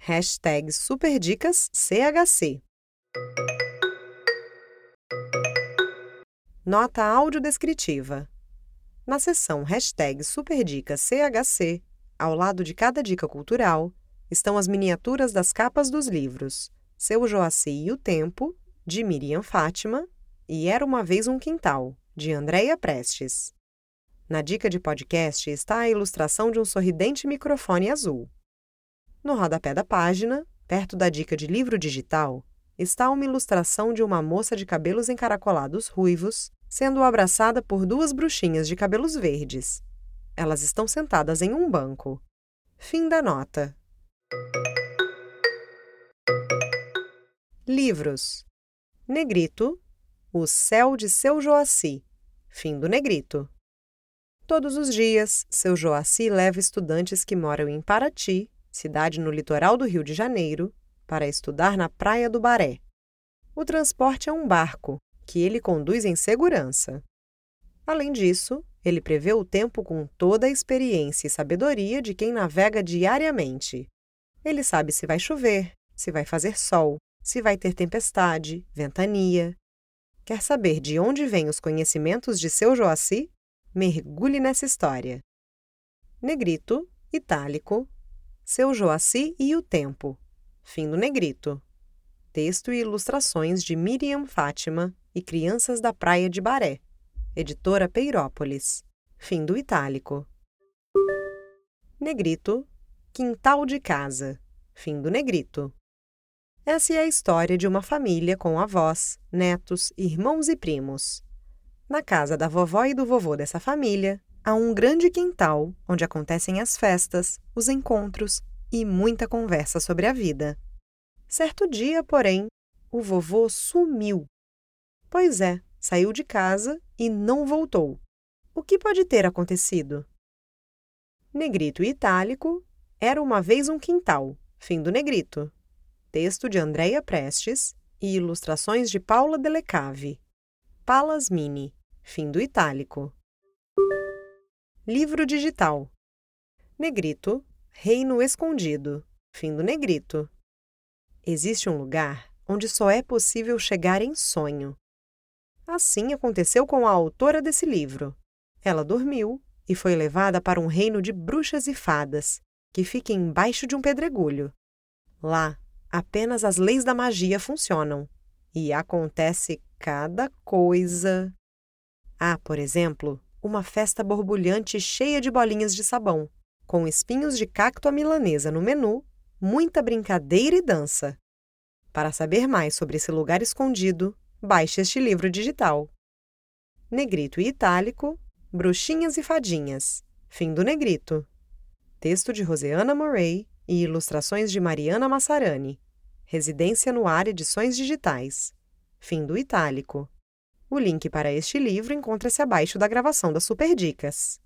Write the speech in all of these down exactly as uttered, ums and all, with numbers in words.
Hashtag Superdicas C H C. Nota audiodescritiva. Na seção Hashtag Superdicas C H C, ao lado de cada dica cultural, estão as miniaturas das capas dos livros Seu Joaci e o Tempo, de Miriam Fátima, e Era uma Vez um Quintal, de Andréia Prestes. Na dica de podcast está a ilustração de um sorridente microfone azul. No rodapé da página, perto da dica de livro digital, está uma ilustração de uma moça de cabelos encaracolados ruivos sendo abraçada por duas bruxinhas de cabelos verdes. Elas estão sentadas em um banco. Fim da nota. Livros. Negrito, O Céu de Seu Joaci. Fim do Negrito. Todos os dias, Seu Joaci leva estudantes que moram em Paraty, cidade no litoral do Rio de Janeiro, para estudar na Praia do Baré. O transporte é um barco, que ele conduz em segurança. Além disso, ele prevê o tempo com toda a experiência e sabedoria de quem navega diariamente. Ele sabe se vai chover, se vai fazer sol, se vai ter tempestade, ventania. Quer saber de onde vêm os conhecimentos de Seu Joaci? Mergulhe nessa história. Negrito, itálico, Seu Joaci e o Tempo. Fim do Negrito. Texto e ilustrações de Miriam Fátima e Crianças da Praia de Baré. Editora Peirópolis. Fim do itálico. Negrito, Quintal de Casa. Fim do Negrito. Essa é a história de uma família com avós, netos, irmãos e primos. Na casa da vovó e do vovô dessa família, há um grande quintal onde acontecem as festas, os encontros e muita conversa sobre a vida. Certo dia, porém, o vovô sumiu. Pois é, saiu de casa e não voltou. O que pode ter acontecido? Negrito e itálico, Era uma Vez um Quintal. Fim do Negrito. Texto de Andréia Prestes e ilustrações de Paula Delecave. Palas Mini. Fim do itálico. Livro digital. Negrito, Reino Escondido. Fim do Negrito. Existe um lugar onde só é possível chegar em sonho. Assim aconteceu com a autora desse livro. Ela dormiu e foi levada para um reino de bruxas e fadas, que fica embaixo de um pedregulho. Lá, apenas as leis da magia funcionam, e acontece cada coisa. Há, por exemplo, uma festa borbulhante cheia de bolinhas de sabão, com espinhos de cacto à milanesa no menu, muita brincadeira e dança. Para saber mais sobre esse lugar escondido, baixe este livro digital. Negrito e itálico, Bruxinhas e Fadinhas. Fim do Negrito. Texto de Roseana Murray e ilustrações de Mariana Massarani. Residência no Ar Edições Digitais. Fim do itálico. O link para este livro encontra-se abaixo da gravação das Superdicas.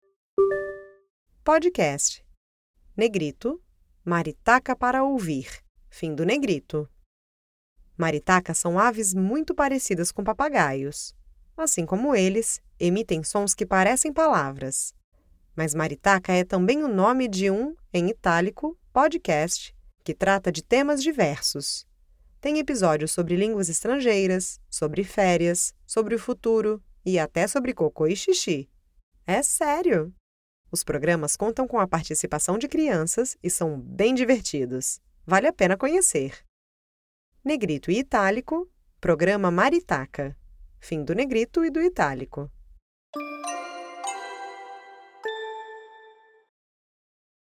Podcast. Negrito, Maritaca para ouvir. Fim do Negrito. Maritacas são aves muito parecidas com papagaios. Assim como eles, emitem sons que parecem palavras. Mas maritaca é também o nome de um, em itálico, podcast, que trata de temas diversos. Tem episódios sobre línguas estrangeiras, sobre férias, sobre o futuro e até sobre cocô e xixi. É sério! Os programas contam com a participação de crianças e são bem divertidos. Vale a pena conhecer. Negrito e itálico, programa Maritaca. Fim do Negrito e do itálico.